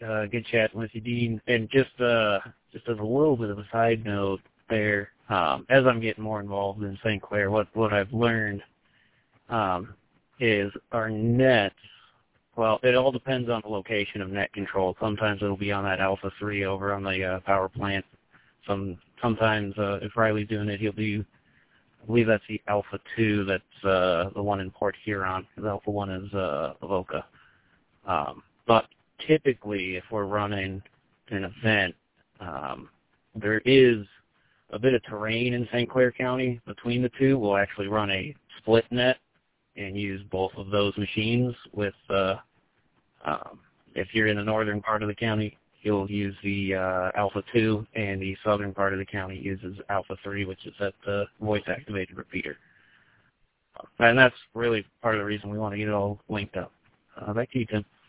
Good chatting with you, Dean. And just as a little bit of a side note there, as I'm getting more involved in St. Clair, what I've learned is our nets, well, it all depends on the location of net control. Sometimes it'll be on that Alpha 3 over on the power plant. Sometimes if Riley's doing it, he'll do, I believe that's the Alpha 2, that's the one in Port Huron. The Alpha 1 is Avoca. But typically, if we're running an event, there is a bit of terrain in St. Clair County between the two. We'll actually run a split net and use both of those machines with, if you're in the northern part of the county, you'll use the Alpha 2, and the southern part of the county uses Alpha 3, which is that voice-activated repeater. And that's really part of the reason we want to get it all linked up. Back to you, Tim.